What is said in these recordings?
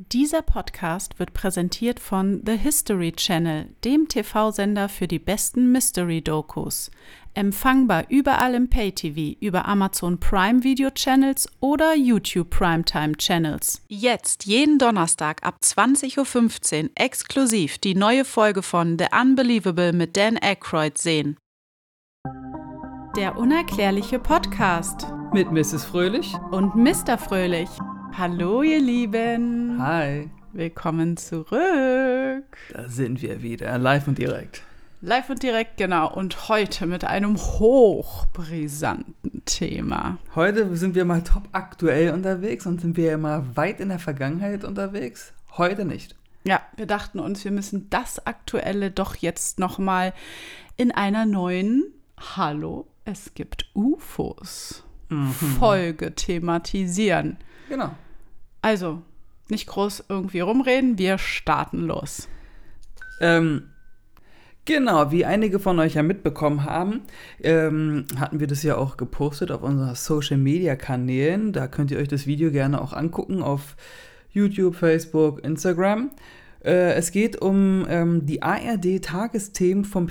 Dieser Podcast wird präsentiert von The History Channel, dem TV-Sender für die besten Mystery-Dokus. Empfangbar überall im Pay-TV, über Amazon Prime Video Channels oder YouTube Primetime Channels. Jetzt jeden Donnerstag ab 20.15 Uhr exklusiv die neue Folge von The Unbelievable mit Dan Aykroyd sehen. Der unerklärliche Podcast mit Mrs. Fröhlich und Mr. Fröhlich. Hallo ihr Lieben. Hi. Willkommen zurück. Da sind wir wieder, live und direkt. Live und direkt, genau. Und heute mit einem hochbrisanten Thema. Heute sind wir mal top aktuell unterwegs und sind wir immer weit in der Vergangenheit unterwegs. Heute nicht. Ja, wir dachten uns, wir müssen das Aktuelle doch jetzt nochmal in einer neuen Hallo, es gibt UFOs Folge thematisieren. Genau. Also, nicht groß irgendwie rumreden, wir starten los. Genau, wie einige von euch ja mitbekommen haben, hatten wir das ja auch gepostet auf unseren Social-Media-Kanälen. Da könnt ihr euch das Video gerne auch angucken auf YouTube, Facebook, Instagram. Es geht um die ARD-Tagesthemen vom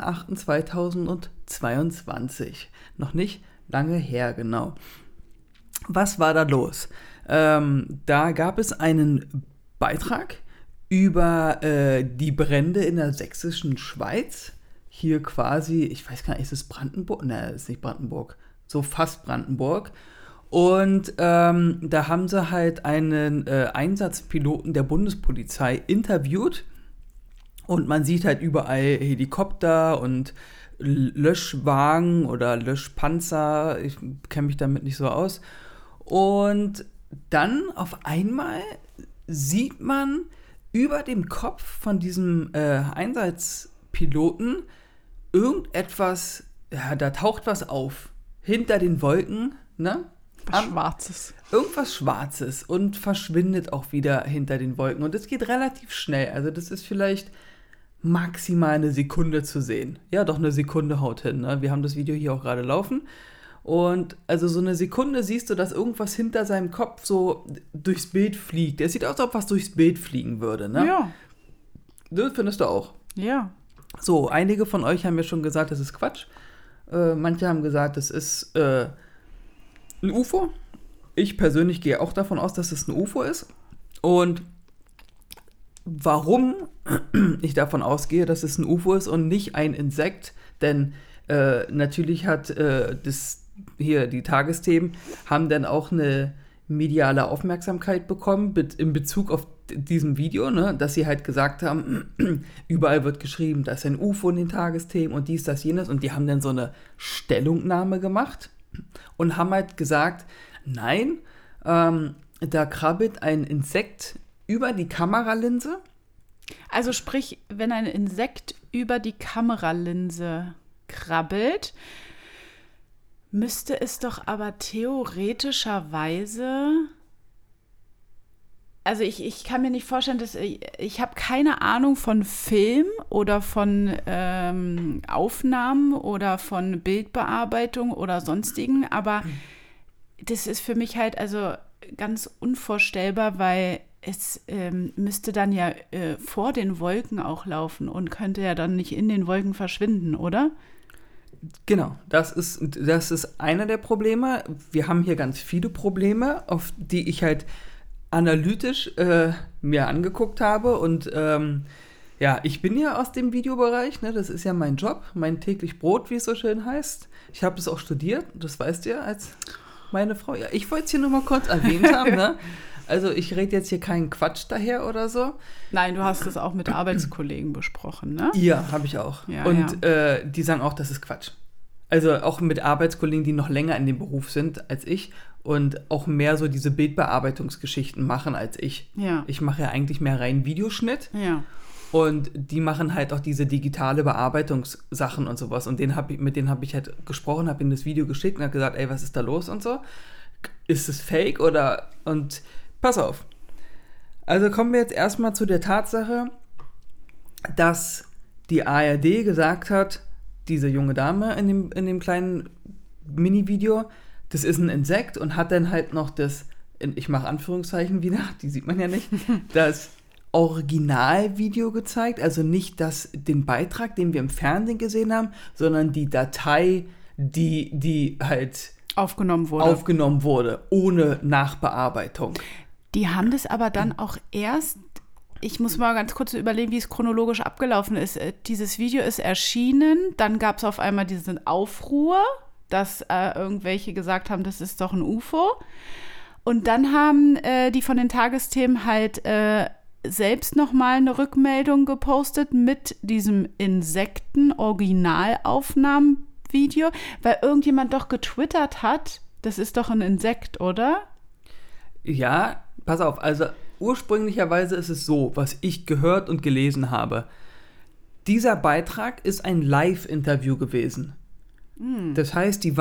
4.8.2022. Noch nicht lange her, genau. Was war da los? Da gab es einen Beitrag über die Brände in der sächsischen Schweiz. Hier quasi, ich weiß gar nicht, ist es Brandenburg? Nein, ist nicht Brandenburg. So fast Brandenburg. Und da haben sie halt einen Einsatzpiloten der Bundespolizei interviewt. Und man sieht halt überall Helikopter und Löschwagen oder Löschpanzer. Ich kenne mich damit nicht so aus. Und dann auf einmal sieht man über dem Kopf von diesem Einsatzpiloten irgendetwas, ja, da taucht was auf. Hinter den Wolken, ne? Schwarzes. Irgendwas Schwarzes und verschwindet auch wieder hinter den Wolken. Und das geht relativ schnell. Also das ist vielleicht maximal eine Sekunde zu sehen. Ja, doch eine Sekunde haut hin. Ne? Wir haben das Video hier auch gerade laufen. Und also so eine Sekunde siehst du, dass irgendwas hinter seinem Kopf so durchs Bild fliegt. Es sieht aus, als ob was durchs Bild fliegen würde. Ne? Ja. Das findest du auch. Ja. So, einige von euch haben ja schon gesagt, das ist Quatsch. Manche haben gesagt, das ist ein UFO. Ich persönlich gehe auch davon aus, dass es ein UFO ist. Und warum ich davon ausgehe, dass es ein UFO ist und nicht ein Insekt, denn natürlich hat die Tagesthemen haben dann auch eine mediale Aufmerksamkeit bekommen in Bezug auf diesem Video, ne, dass sie halt gesagt haben, überall wird geschrieben, da ist ein UFO in den Tagesthemen und dies, das, jenes, und die haben dann so eine Stellungnahme gemacht und haben halt gesagt, nein, da krabbelt ein Insekt über die Kameralinse. Also sprich, wenn ein Insekt über die Kameralinse krabbelt, müsste es doch aber theoretischerweise, also ich kann mir nicht vorstellen, dass ich habe keine Ahnung von Film oder von Aufnahmen oder von Bildbearbeitung oder sonstigen, aber das ist für mich halt also ganz unvorstellbar, weil es müsste dann ja vor den Wolken auch laufen und könnte ja dann nicht in den Wolken verschwinden, oder? Genau, das ist einer der Probleme. Wir haben hier ganz viele Probleme, auf die ich halt analytisch mir angeguckt habe. Und ja, ich bin ja aus dem Videobereich, ne? Das ist ja mein Job, mein täglich Brot, wie es so schön heißt. Ich habe es auch studiert, das weißt ihr als meine Frau. Ja, ich wollte es hier nur mal kurz erwähnt haben, ne? Also ich rede jetzt hier keinen Quatsch daher oder so. Nein, du hast es auch mit Arbeitskollegen besprochen, ne? Ja, habe ich auch. Ja, und ja. Die sagen auch, das ist Quatsch. Also auch mit Arbeitskollegen, die noch länger in dem Beruf sind als ich und auch mehr so diese Bildbearbeitungsgeschichten machen als ich. Ja. Ich mache ja eigentlich mehr rein Videoschnitt. Ja. Und die machen halt auch diese digitale Bearbeitungssachen und sowas. Und mit denen habe ich halt gesprochen, habe ihnen das Video geschickt und habe gesagt, ey, was ist da los und so? Ist es fake oder... Und pass auf. Also kommen wir jetzt erstmal zu der Tatsache, dass die ARD gesagt hat, diese junge Dame in dem kleinen Mini-Video, das ist ein Insekt und hat dann halt noch das ich mache Anführungszeichen wieder, die sieht man ja nicht, das Originalvideo gezeigt, also nicht den Beitrag, den wir im Fernsehen gesehen haben, sondern die Datei, die halt aufgenommen wurde, ohne Nachbearbeitung. Die haben das aber dann auch erst, ich muss mal ganz kurz überlegen, wie es chronologisch abgelaufen ist. Dieses Video ist erschienen, dann gab es auf einmal diesen Aufruhr, dass irgendwelche gesagt haben, das ist doch ein UFO. Und dann haben die von den Tagesthemen halt selbst nochmal eine Rückmeldung gepostet mit diesem Insekten-Originalaufnahmen-Video, weil irgendjemand doch getwittert hat, das ist doch ein Insekt, oder? Ja, pass auf, also ursprünglicherweise ist es so, was ich gehört und gelesen habe. Dieser Beitrag ist ein Live-Interview gewesen. Das heißt, die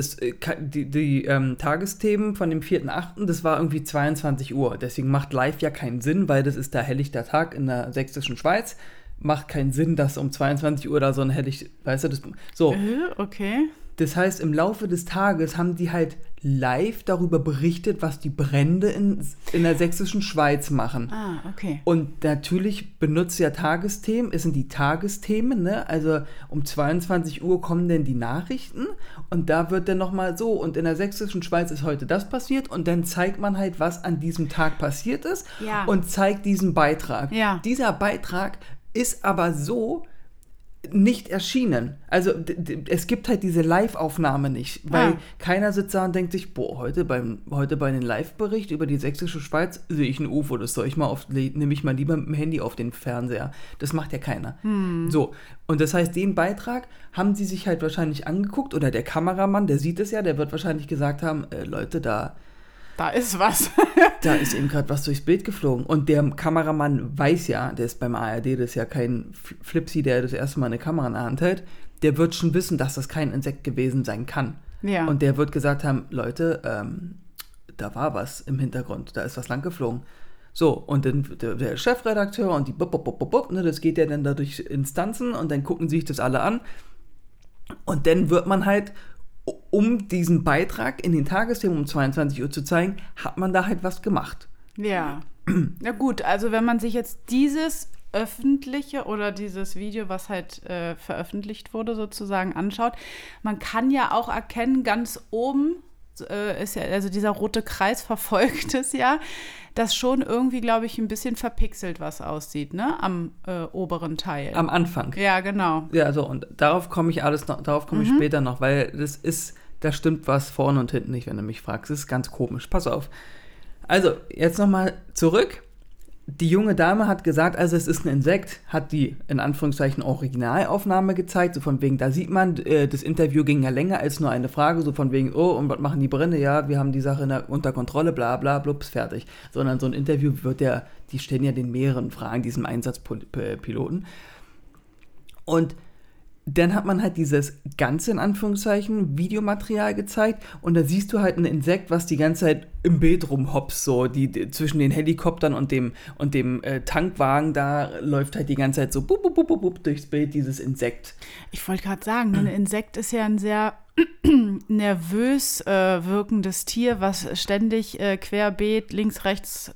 Tagesthemen von dem 4.8., das war irgendwie 22 Uhr. Deswegen macht live ja keinen Sinn, weil das ist der helllichter Tag in der sächsischen Schweiz. Macht keinen Sinn, dass um 22 Uhr da so ein helllicht, weißt du, das so. Okay. Das heißt, im Laufe des Tages haben die halt live darüber berichtet, was die Brände in der sächsischen Schweiz machen. Ah, okay. Und natürlich benutzt ja Tagesthemen, es sind die Tagesthemen, ne? Also um 22 Uhr kommen dann die Nachrichten und da wird dann nochmal so, und in der sächsischen Schweiz ist heute das passiert und dann zeigt man halt, was an diesem Tag passiert ist und zeigt diesen Beitrag. Ja. Dieser Beitrag ist aber so nicht erschienen. Also es gibt halt diese Live-Aufnahme nicht, weil keiner sitzt da und denkt sich, boah, heute bei den Live-Bericht über die sächsische Schweiz sehe ich ein UFO, das nehme ich mal lieber mit dem Handy auf den Fernseher. Das macht ja keiner. So, und das heißt, den Beitrag haben sie sich halt wahrscheinlich angeguckt, oder der Kameramann, der sieht es ja, der wird wahrscheinlich gesagt haben, Leute, da ist was. Da ist eben gerade was durchs Bild geflogen. Und der Kameramann weiß ja, der ist beim ARD, das ist ja kein Flipsi, der das erste Mal eine Kamera in der Hand hält, der wird schon wissen, dass das kein Insekt gewesen sein kann. Ja. Und der wird gesagt haben, Leute, da war was im Hintergrund, da ist was lang geflogen. So, und dann der Chefredakteur und die ne, das geht ja dann da durch Instanzen und dann gucken sich das alle an. Und dann wird man halt, um diesen Beitrag in den Tagesthemen um 22 Uhr zu zeigen, hat man da halt was gemacht. Ja. Na gut, also wenn man sich jetzt dieses öffentliche oder dieses Video, was halt veröffentlicht wurde, sozusagen anschaut, man kann ja auch erkennen, ganz oben ist ja, also dieser rote Kreis verfolgt es ja, dass schon irgendwie, glaube ich, ein bisschen verpixelt was aussieht, ne? Am oberen Teil. Am Anfang. Ja, genau. Ja, so, und darauf komme ich später noch, weil da stimmt was vorne und hinten nicht, wenn du mich fragst. Das ist ganz komisch. Pass auf. Also, jetzt nochmal zurück. Die junge Dame hat gesagt, also es ist ein Insekt, hat die, in Anführungszeichen, Originalaufnahme gezeigt, so von wegen, da sieht man, das Interview ging ja länger als nur eine Frage, so von wegen, oh, und was machen die Brände? Ja, wir haben die Sache unter Kontrolle, bla bla, blups, fertig. Sondern so ein Interview die stellen ja den mehreren Fragen, diesem Einsatzpiloten. Und dann hat man halt dieses ganze, in Anführungszeichen, Videomaterial gezeigt und da siehst du halt ein Insekt, was die ganze Zeit im Bild rumhopst, so die zwischen den Helikoptern und dem Tankwagen, da läuft halt die ganze Zeit so bup, bup, bup, bup, durchs Bild dieses Insekt. Ich wollte gerade sagen, ein Insekt ist ja ein sehr nervös wirkendes Tier, was ständig querbeet links, rechts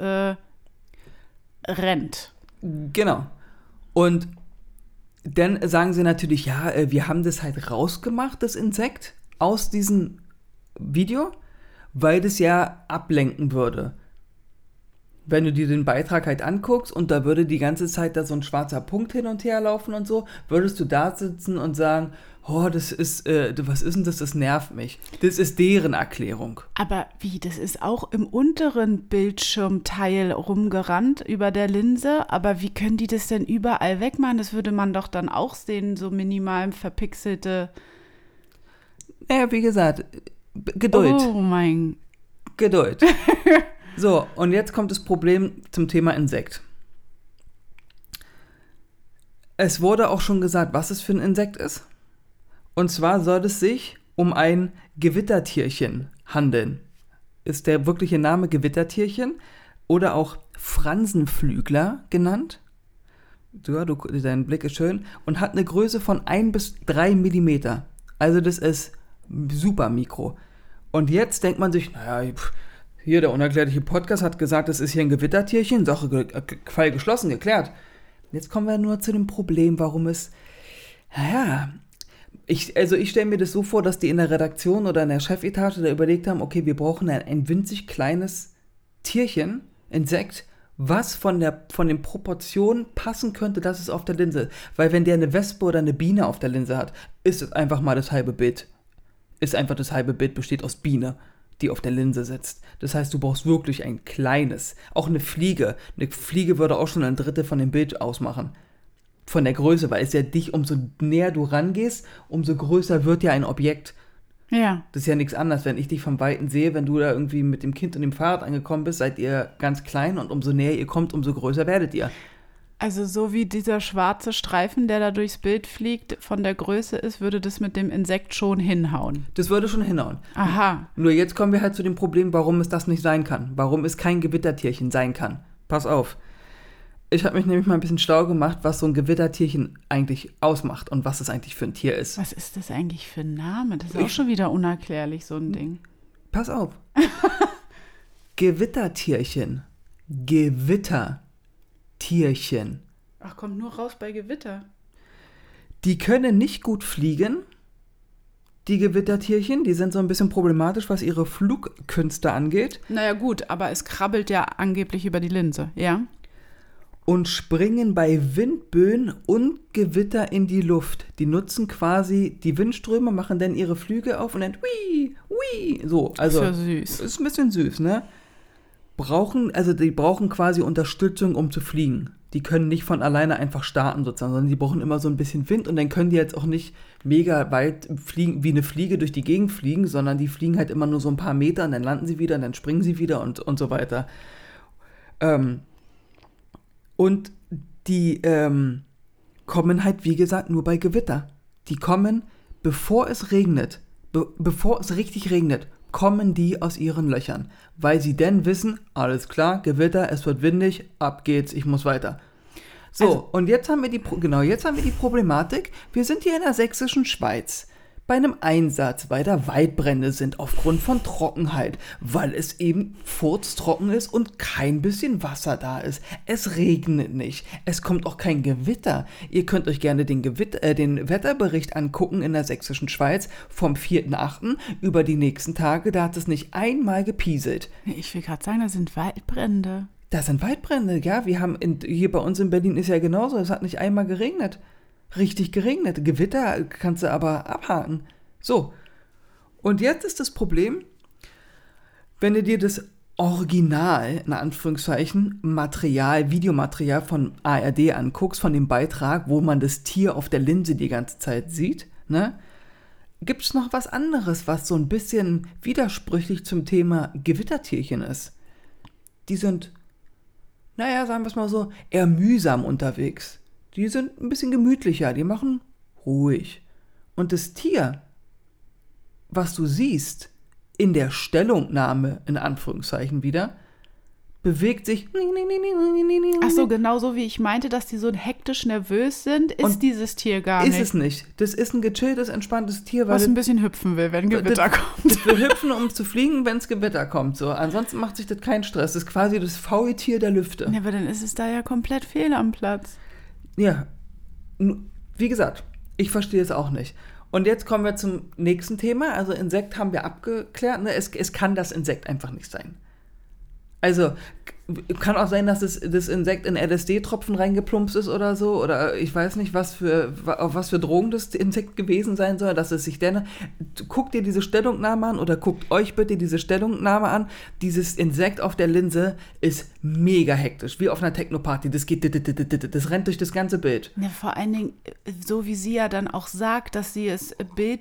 rennt. Genau. Und dann sagen sie natürlich, ja, wir haben das halt rausgemacht, das Insekt, aus diesem Video, weil das ja ablenken würde. Wenn du dir den Beitrag halt anguckst und da würde die ganze Zeit da so ein schwarzer Punkt hin und her laufen und so, würdest du da sitzen und sagen, oh, das ist, was ist denn das, das nervt mich. Das ist deren Erklärung. Aber wie, das ist auch im unteren Bildschirmteil rumgerannt über der Linse, aber wie können die das denn überall wegmachen? Das würde man doch dann auch sehen, so minimal verpixelte. Naja, wie gesagt, Geduld. Oh mein. Geduld. So, und jetzt kommt das Problem zum Thema Insekt. Es wurde auch schon gesagt, was es für ein Insekt ist. Und zwar soll es sich um ein Gewittertierchen handeln. Ist der wirkliche Name Gewittertierchen oder auch Fransenflügler genannt. Ja, dein Blick ist schön. Und hat eine Größe von 1 bis 3 Millimeter. Also das ist super mikro. Und jetzt denkt man sich, naja, Hier, der unerklärliche Podcast hat gesagt, es ist hier ein Gewittertierchen, Sache Fall geschlossen, geklärt. Jetzt kommen wir nur zu dem Problem, warum es, naja, ich stelle mir das so vor, dass die in der Redaktion oder in der Chefetage da überlegt haben, okay, wir brauchen ein winzig kleines Tierchen, Insekt, was von den Proportionen passen könnte, dass es auf der Linse ist. Weil wenn der eine Wespe oder eine Biene auf der Linse hat, ist es einfach mal das halbe Bild. Ist einfach das halbe Bild besteht aus Biene, die auf der Linse sitzt. Das heißt, du brauchst wirklich ein kleines. Auch eine Fliege. Eine Fliege würde auch schon ein Drittel von dem Bild ausmachen. Von der Größe, weil es ja dich, umso näher du rangehst, umso größer wird ja ein Objekt. Ja. Das ist ja nichts anderes, wenn ich dich vom Weiten sehe, wenn du da irgendwie mit dem Kind und dem Fahrrad angekommen bist, seid ihr ganz klein und umso näher ihr kommt, umso größer werdet ihr. Also so wie dieser schwarze Streifen, der da durchs Bild fliegt, von der Größe ist, würde das mit dem Insekt schon hinhauen. Das würde schon hinhauen. Aha. Nur jetzt kommen wir halt zu dem Problem, warum es das nicht sein kann. Warum es kein Gewittertierchen sein kann. Pass auf. Ich habe mich nämlich mal ein bisschen schlau gemacht, was so ein Gewittertierchen eigentlich ausmacht und was es eigentlich für ein Tier ist. Was ist das eigentlich für ein Name? Das ist auch schon wieder unerklärlich, so ein Ding. Pass auf. Gewittertierchen. Gewittertierchen. Ach, kommt nur raus bei Gewitter. Die können nicht gut fliegen. Die Gewittertierchen, die sind so ein bisschen problematisch, was ihre Flugkünste angeht. Naja gut, aber es krabbelt ja angeblich über die Linse, ja? Und springen bei Windböen und Gewitter in die Luft. Die nutzen quasi die Windströme, machen dann ihre Flügel auf und dann hui, hui. So, also ist ja süß. Ist ein bisschen süß, ne? Die brauchen quasi Unterstützung, um zu fliegen. Die können nicht von alleine einfach starten sozusagen, sondern die brauchen immer so ein bisschen Wind und dann können die jetzt auch nicht mega weit fliegen, wie eine Fliege durch die Gegend fliegen, sondern die fliegen halt immer nur so ein paar Meter und dann landen sie wieder und dann springen sie wieder und so weiter. Und die kommen halt, wie gesagt, nur bei Gewitter. Die kommen, bevor es regnet, bevor es richtig regnet, kommen die aus ihren Löchern. Weil sie dann wissen, alles klar, Gewitter, es wird windig, ab geht's, ich muss weiter. So, also, und jetzt haben wir die Problematik, wir sind hier in der sächsischen Schweiz. Bei einem Einsatz, weil da Waldbrände sind aufgrund von Trockenheit, weil es eben furztrocken ist und kein bisschen Wasser da ist. Es regnet nicht, es kommt auch kein Gewitter. Ihr könnt euch gerne den Wetterbericht angucken in der sächsischen Schweiz vom 4.8. über die nächsten Tage, da hat es nicht einmal gepieselt. Ich will gerade sagen, da sind Waldbrände. Da sind Waldbrände, ja, hier bei uns in Berlin ist ja genauso, es hat nicht einmal geregnet. Richtig geregnet. Gewitter kannst du aber abhaken. So. Und jetzt ist das Problem, wenn du dir das Original, in Anführungszeichen, Videomaterial von ARD anguckst, von dem Beitrag, wo man das Tier auf der Linse die ganze Zeit sieht, ne? Gibt es noch was anderes, was so ein bisschen widersprüchlich zum Thema Gewittertierchen ist? Die sind, naja, sagen wir es mal so, eher mühsam unterwegs. Die sind ein bisschen gemütlicher, die machen ruhig. Und das Tier, was du siehst, in der Stellungnahme, in Anführungszeichen wieder, bewegt sich. Ach so, genauso wie ich meinte, dass die so hektisch nervös sind, ist und dieses Tier gar nicht. Ist es nicht. Das ist ein gechilltes, entspanntes Tier. Was ein bisschen hüpfen will, wenn Gewitter kommt. Das will hüpfen, um zu fliegen, wenn es Gewitter kommt. So. Ansonsten macht sich das keinen Stress. Das ist quasi das Faultier der Lüfte. Ja, aber dann ist es da ja komplett fehl am Platz. Ja, wie gesagt, ich verstehe es auch nicht. Und jetzt kommen wir zum nächsten Thema. Also Insekt haben wir abgeklärt. Ne? Es kann das Insekt einfach nicht sein. Also kann auch sein, dass das Insekt in LSD-Tropfen reingeplumpst ist oder so. Oder ich weiß nicht, auf was für Drogen das Insekt gewesen sein soll, dass es sich denn. Guckt dir diese Stellungnahme an oder guckt euch bitte diese Stellungnahme an. Dieses Insekt auf der Linse ist mega hektisch, wie auf einer Techno-Party. Das rennt durch das ganze Bild. Ja, vor allen Dingen, so wie sie ja dann auch sagt, dass sie es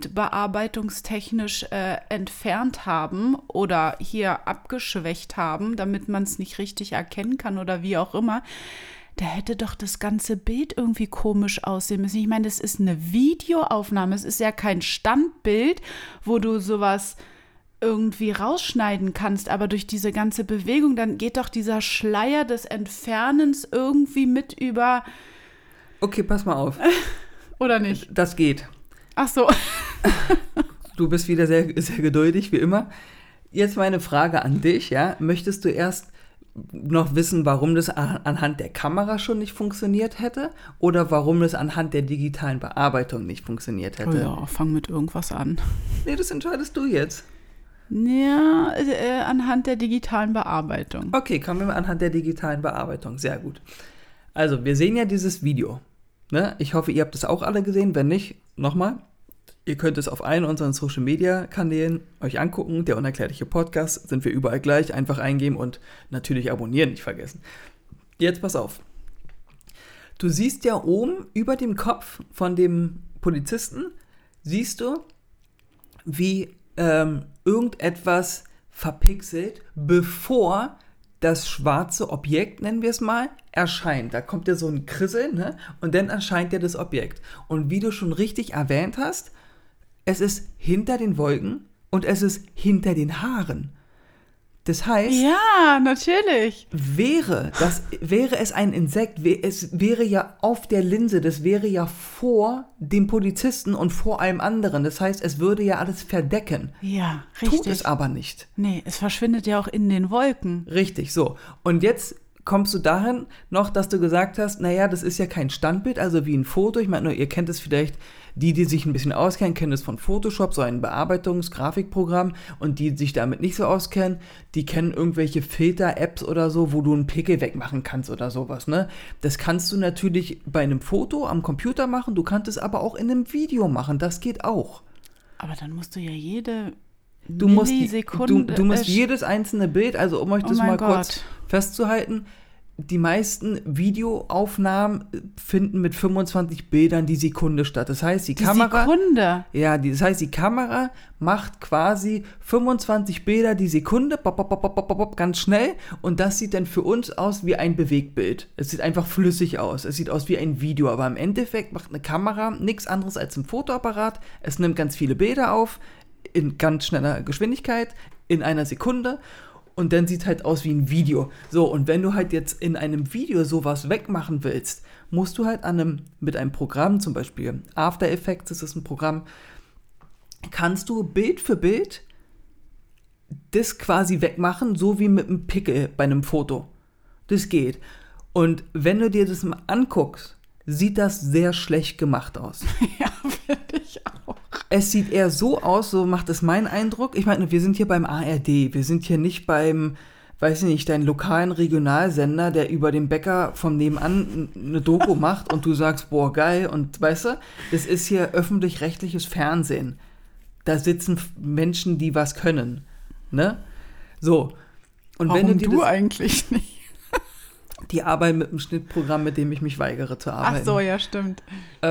bildbearbeitungstechnisch entfernt haben oder hier abgeschwächt haben, damit man es nicht richtig erkennen kann oder wie auch immer, da hätte doch das ganze Bild irgendwie komisch aussehen müssen. Ich meine, das ist eine Videoaufnahme, es ist ja kein Standbild, wo du sowas irgendwie rausschneiden kannst, aber durch diese ganze Bewegung, dann geht doch dieser Schleier des Entfernens irgendwie mit über... Okay, pass mal auf. Oder nicht? Das geht. Ach so. Du bist wieder sehr, sehr geduldig, wie immer. Jetzt meine Frage an dich, ja? Möchtest du erst noch wissen, warum das anhand der Kamera schon nicht funktioniert hätte oder warum das anhand der digitalen Bearbeitung nicht funktioniert hätte? Oh ja, fang mit irgendwas an. Nee, das entscheidest du jetzt. Ja, anhand der digitalen Bearbeitung. Okay, kommen wir mal anhand der digitalen Bearbeitung. Sehr gut. Also, wir sehen ja dieses Video. Ne? Ich hoffe, ihr habt es auch alle gesehen. Wenn nicht, nochmal. Ihr könnt es auf allen unseren Social-Media-Kanälen euch angucken. Der unerklärliche Podcast, sind wir überall gleich. Einfach eingeben und natürlich abonnieren, nicht vergessen. Jetzt pass auf. Du siehst ja oben über dem Kopf von dem Polizisten, siehst du, wie irgendetwas verpixelt, bevor das schwarze Objekt, nennen wir es mal, erscheint. Da kommt ja so ein Krisseln, ne? Und dann erscheint ja das Objekt. Und wie du schon richtig erwähnt hast, es ist hinter den Wolken und es ist hinter den Haaren. Das heißt, ja, natürlich. wäre es ein Insekt, es wäre ja auf der Linse, das wäre ja vor dem Polizisten und vor allem anderen. Das heißt, es würde ja alles verdecken. Ja, richtig. Tut es aber nicht. Nee, es verschwindet ja auch in den Wolken. Richtig, so. Und jetzt kommst du dahin noch, dass du gesagt hast, naja, das ist ja kein Standbild, also wie ein Foto. Ich meine, ihr kennt es vielleicht, die sich ein bisschen auskennen, kennen es von Photoshop, so ein Bearbeitungs-Grafikprogramm, und die sich damit nicht so auskennen, die kennen irgendwelche Filter-Apps oder so, wo du einen Pickel wegmachen kannst oder sowas, ne? Das kannst du natürlich bei einem Foto am Computer machen, du kannst es aber auch in einem Video machen, das geht auch. Aber dann musst du ja jede Du musst Millisekunde... jedes einzelne Bild, also um euch das mal Gott. kurz festzuhalten, die meisten Videoaufnahmen finden mit 25 Bildern die Sekunde statt. Das heißt, die Kamera... Sekunde? Ja, das heißt, die Kamera macht quasi 25 Bilder die Sekunde, pop, pop, pop, pop, pop, ganz schnell, und das sieht dann für uns aus wie ein Bewegtbild. Es sieht einfach flüssig aus. Es sieht aus wie ein Video, aber im Endeffekt macht eine Kamera nichts anderes als ein Fotoapparat. Es nimmt ganz viele Bilder auf, in ganz schneller Geschwindigkeit, in einer Sekunde, und dann sieht halt aus wie ein Video. So, und wenn du halt jetzt in einem Video sowas wegmachen willst, musst du halt mit einem Programm, zum Beispiel After Effects, das ist ein Programm, kannst du Bild für Bild das quasi wegmachen, so wie mit einem Pickel bei einem Foto. Das geht. Und wenn du dir das mal anguckst, sieht das sehr schlecht gemacht aus. Ja, finde ich auch. Es sieht eher so aus, so macht es meinen Eindruck. Ich meine, wir sind hier beim ARD, wir sind hier nicht beim, weiß ich nicht, deinen lokalen Regionalsender, der über den Bäcker vom Nebenan eine Doku macht und du sagst, boah, geil, und weißt du, das ist hier öffentlich-rechtliches Fernsehen. Da sitzen Menschen, die was können, ne? So. Und warum wenn du eigentlich nicht? Die arbeiten mit einem Schnittprogramm, mit dem ich mich weigere zu arbeiten. Ach so, ja, stimmt.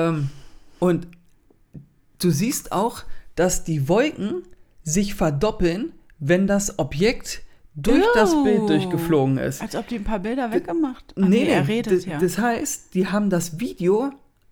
Und du siehst auch, dass die Wolken sich verdoppeln, wenn das Objekt durch das Bild durchgeflogen ist. Als ob die ein paar Bilder weggemacht haben. Nee, er redet ja. Das heißt, die haben das Video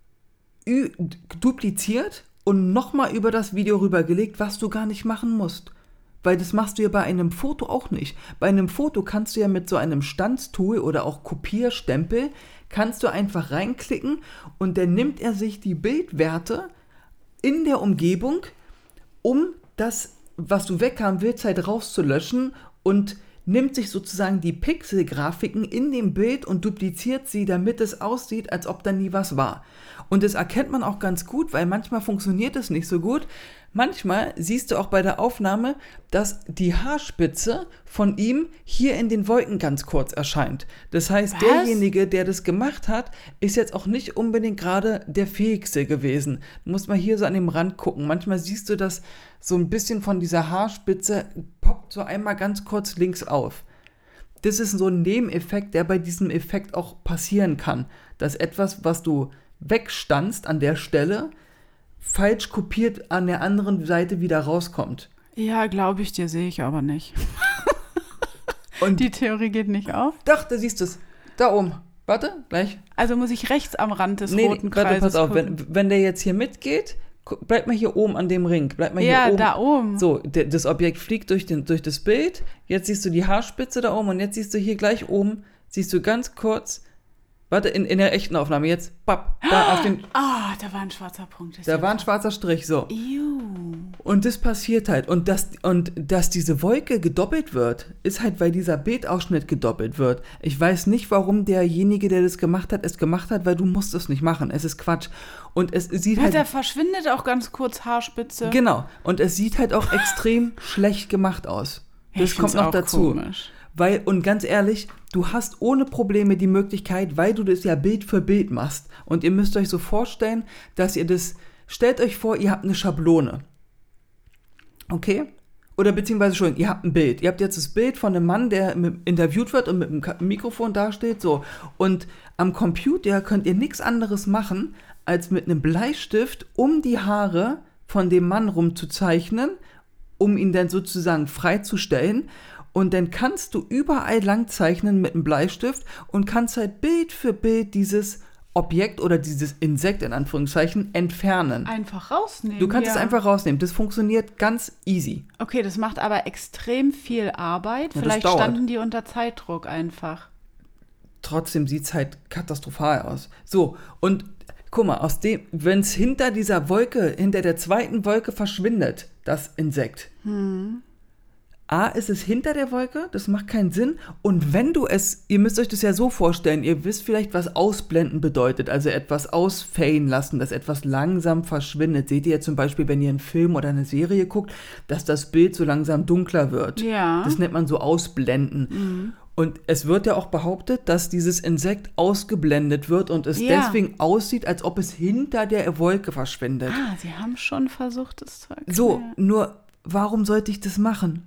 dupliziert und nochmal über das Video rübergelegt, was du gar nicht machen musst. Weil das machst du ja bei einem Foto auch nicht. Bei einem Foto kannst du ja mit so einem Stanztool oder auch Kopierstempel, kannst du einfach reinklicken und dann nimmt er sich die Bildwerte in der Umgebung, um das, was du weghaben willst, halt rauszulöschen, und nimmt sich sozusagen die Pixelgrafiken in dem Bild und dupliziert sie, damit es aussieht, als ob da nie was war. Und das erkennt man auch ganz gut, weil manchmal funktioniert es nicht so gut. Manchmal siehst du auch bei der Aufnahme, dass die Haarspitze von ihm hier in den Wolken ganz kurz erscheint. Das heißt, derjenige, der das gemacht hat, ist jetzt auch nicht unbedingt gerade der Fähigste gewesen. Du musst mal hier so an dem Rand gucken. Manchmal siehst du, dass so ein bisschen von dieser Haarspitze poppt so einmal ganz kurz links auf. Das ist so ein Nebeneffekt, der bei diesem Effekt auch passieren kann. Dass etwas, was du wegstanzt an der Stelle, falsch kopiert an der anderen Seite wieder rauskommt. Ja, glaube ich dir, sehe ich aber nicht. Und die Theorie geht nicht auf? Doch, da siehst du es. Da oben. Warte, gleich. Also muss ich rechts am Rand des roten Kreises pass auf, wenn der jetzt hier mitgeht, bleib mal hier oben an dem Ring. Bleib mal hier oben. Ja, da oben. So, das Objekt fliegt durch das Bild. Jetzt siehst du die Haarspitze da oben und jetzt siehst du hier gleich oben, siehst du ganz kurz, warte, in der echten Aufnahme jetzt, papp, da auf den... da war ein schwarzer Punkt. Da war ein schwarzer Strich, so. Und das passiert halt. Und dass diese Wolke gedoppelt wird, ist halt, weil dieser Bildausschnitt gedoppelt wird. Ich weiß nicht, warum derjenige, der das gemacht hat, es gemacht hat, weil du musst es nicht machen. Es ist Quatsch. Und es sieht halt... Der verschwindet auch ganz kurz, Haarspitze. Genau. Und es sieht halt auch extrem schlecht gemacht aus. Das kommt noch dazu. Komisch. Weil, und ganz ehrlich, du hast ohne Probleme die Möglichkeit, weil du das ja Bild für Bild machst. Und ihr müsst euch so vorstellen, dass ihr das... Stellt euch vor, ihr habt eine Schablone. Okay? Oder beziehungsweise schon, ihr habt ein Bild. Ihr habt jetzt das Bild von einem Mann, der interviewt wird und mit einem Mikrofon dasteht. So. Und am Computer könnt ihr nichts anderes machen, als mit einem Bleistift um die Haare von dem Mann rumzuzeichnen, um ihn dann sozusagen freizustellen. Und dann kannst du überall lang zeichnen mit einem Bleistift und kannst halt Bild für Bild dieses Objekt oder dieses Insekt in Anführungszeichen entfernen. Einfach rausnehmen. Du kannst es einfach rausnehmen. Das funktioniert ganz easy. Okay, das macht aber extrem viel Arbeit. Ja, vielleicht standen die unter Zeitdruck einfach. Trotzdem sieht es halt katastrophal aus. So, und guck mal, wenn es hinter dieser Wolke, hinter der zweiten Wolke verschwindet, das Insekt. A, ist es hinter der Wolke, das macht keinen Sinn. Und wenn du ihr müsst euch das ja so vorstellen, ihr wisst vielleicht, was ausblenden bedeutet, also etwas ausfaden lassen, dass etwas langsam verschwindet. Seht ihr ja zum Beispiel, wenn ihr einen Film oder eine Serie guckt, dass das Bild so langsam dunkler wird. Ja. Das nennt man so ausblenden. Und es wird ja auch behauptet, dass dieses Insekt ausgeblendet wird und es deswegen aussieht, als ob es hinter der Wolke verschwindet. Sie haben schon versucht, es zu erklären. So, nur warum sollte ich das machen?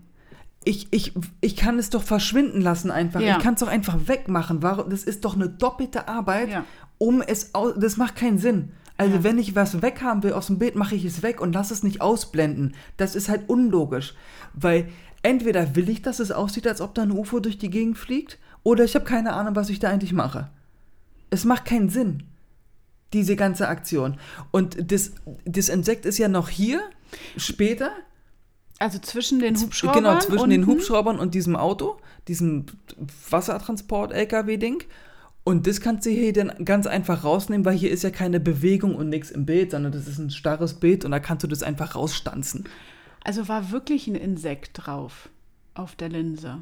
Ich kann es doch verschwinden lassen einfach. Ja. Ich kann es doch einfach wegmachen. Das ist doch eine doppelte Arbeit, das macht keinen Sinn. Also wenn ich was weghaben will aus dem Bild, mache ich es weg und lasse es nicht ausblenden. Das ist halt unlogisch. Weil entweder will ich, dass es aussieht, als ob da ein UFO durch die Gegend fliegt, oder ich habe keine Ahnung, was ich da eigentlich mache. Es macht keinen Sinn, diese ganze Aktion. Und das Insekt ist ja noch hier, später. Also zwischen den Hubschraubern? Genau, zwischen den Hubschraubern und diesem Auto, diesem Wassertransport-LKW-Ding. Und das kannst du hier dann ganz einfach rausnehmen, weil hier ist ja keine Bewegung und nichts im Bild, sondern das ist ein starres Bild und da kannst du das einfach rausstanzen. Also war wirklich ein Insekt drauf auf der Linse?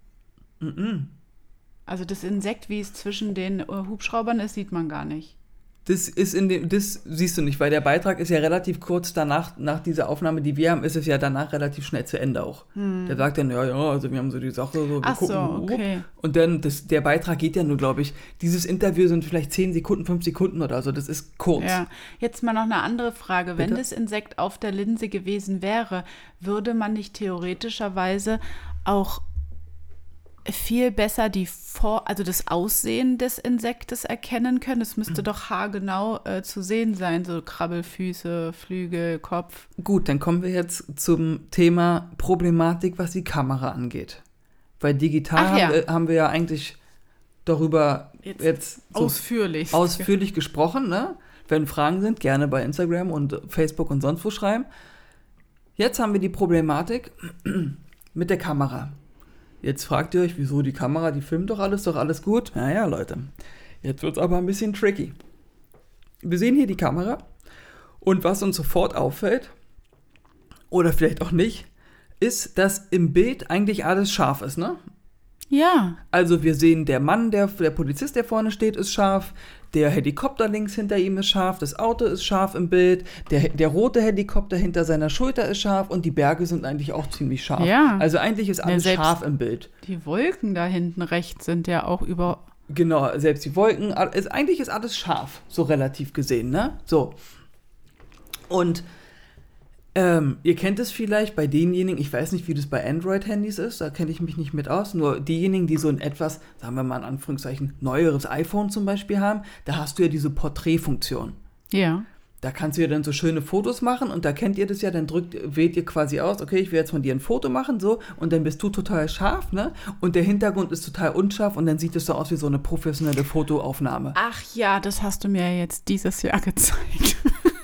Also das Insekt, wie es zwischen den Hubschraubern ist, sieht man gar nicht. Das siehst du nicht, weil der Beitrag ist ja relativ kurz danach, nach dieser Aufnahme, die wir haben, ist es ja danach relativ schnell zu Ende auch. Der sagt dann, also wir haben so die Sache, so, wir gucken. Okay. Und dann, der Beitrag geht ja nur, glaube ich, dieses Interview sind vielleicht 10 Sekunden, 5 Sekunden oder so, das ist kurz. Ja, jetzt mal noch eine andere Frage. Wenn das Insekt auf der Linse gewesen wäre, würde man nicht theoretischerweise auch viel besser also das Aussehen des Insektes erkennen können. Es müsste doch haargenau zu sehen sein, so Krabbelfüße, Flügel, Kopf. Gut, dann kommen wir jetzt zum Thema Problematik, was die Kamera angeht. Weil digital haben wir ja eigentlich darüber jetzt so ausführlich gesprochen. Ne? Wenn Fragen sind, gerne bei Instagram und Facebook und sonst wo schreiben. Jetzt haben wir die Problematik mit der Kamera. Jetzt fragt ihr euch, wieso die Kamera, die filmt doch alles gut. Naja, Leute, jetzt wird es aber ein bisschen tricky. Wir sehen hier die Kamera und was uns sofort auffällt, oder vielleicht auch nicht, ist, dass im Bild eigentlich alles scharf ist, ne? Ja. Also wir sehen, der Mann, der Polizist, der vorne steht, ist scharf, der Helikopter links hinter ihm ist scharf, das Auto ist scharf im Bild, der rote Helikopter hinter seiner Schulter ist scharf und die Berge sind eigentlich auch ziemlich scharf. Ja. Also eigentlich ist alles scharf im Bild. Die Wolken da hinten rechts sind ja auch Genau, selbst die Wolken, eigentlich ist alles scharf, so relativ gesehen, ne? So. Und ihr kennt es vielleicht bei denjenigen, ich weiß nicht, wie das bei Android-Handys ist, da kenne ich mich nicht mit aus, nur diejenigen, die so ein etwas, sagen wir mal in Anführungszeichen, neueres iPhone zum Beispiel haben, da hast du ja diese Porträtfunktion. Ja. Da kannst du ja dann so schöne Fotos machen und da kennt ihr das ja, dann wählt ihr quasi aus, okay, ich will jetzt von dir ein Foto machen, so, und dann bist du total scharf, ne? Und der Hintergrund ist total unscharf und dann sieht es so aus wie so eine professionelle Fotoaufnahme. Ach ja, das hast du mir jetzt dieses Jahr gezeigt.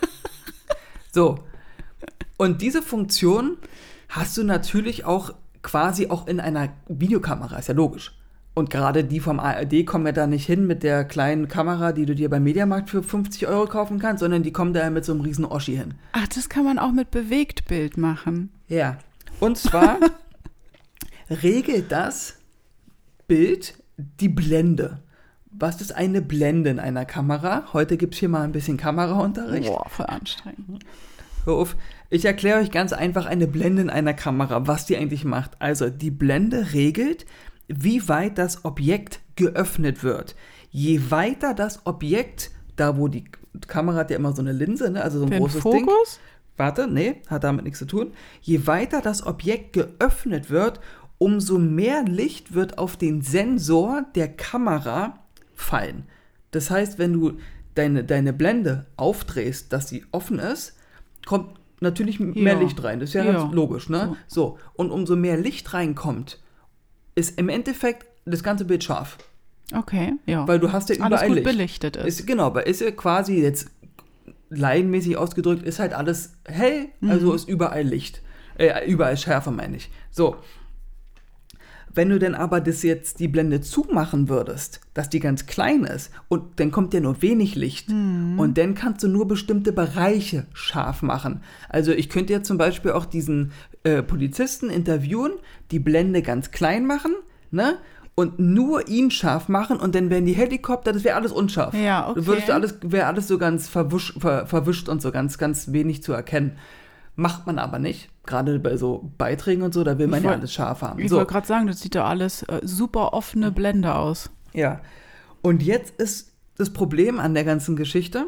So. Und diese Funktion hast du natürlich auch quasi auch in einer Videokamera, ist ja logisch. Und gerade die vom ARD kommen ja da nicht hin mit der kleinen Kamera, die du dir beim Mediamarkt für 50 € kaufen kannst, sondern die kommen da ja mit so einem riesen Oschi hin. Ach, das kann man auch mit Bewegtbild machen. Ja, und zwar regelt das Bild die Blende. Was ist eine Blende in einer Kamera? Heute gibt es hier mal ein bisschen Kameraunterricht. Boah, voll anstrengend. Hör auf. Ich erkläre euch ganz einfach eine Blende in einer Kamera, was die eigentlich macht. Also die Blende regelt, wie weit das Objekt geöffnet wird. Je weiter das Objekt, da wo die Kamera hat ja immer so eine Linse, ne? Also so ein großes Ding. Fokus? Warte, nee, hat damit nichts zu tun. Je weiter das Objekt geöffnet wird, umso mehr Licht wird auf den Sensor der Kamera fallen. Das heißt, wenn du deine Blende aufdrehst, dass sie offen ist, kommt natürlich mehr Licht rein. Das ist ja ganz logisch, ne? So. Und umso mehr Licht reinkommt, ist im Endeffekt das ganze Bild scharf. Okay, ja. Weil du hast ja überall alles gut Licht. Belichtet ist. Genau, weil ist ja quasi jetzt laienmäßig ausgedrückt, ist halt alles hell, also ist überall Licht. Überall Schärfe, meine ich. So. Wenn du denn aber die Blende zumachen würdest, dass die ganz klein ist und dann kommt ja nur wenig Licht und dann kannst du nur bestimmte Bereiche scharf machen. Also ich könnte ja zum Beispiel auch diesen Polizisten interviewen, die Blende ganz klein machen, ne? Und nur ihn scharf machen und dann wären die Helikopter, das wäre alles unscharf. Ja, okay. Wäre alles so ganz verwischt und so ganz, ganz wenig zu erkennen. Macht man aber nicht. Gerade bei so Beiträgen und so, da will man ja alles scharf haben. Ich wollte gerade sagen, das sieht doch alles super offene Blende aus. Ja. Und jetzt ist das Problem an der ganzen Geschichte,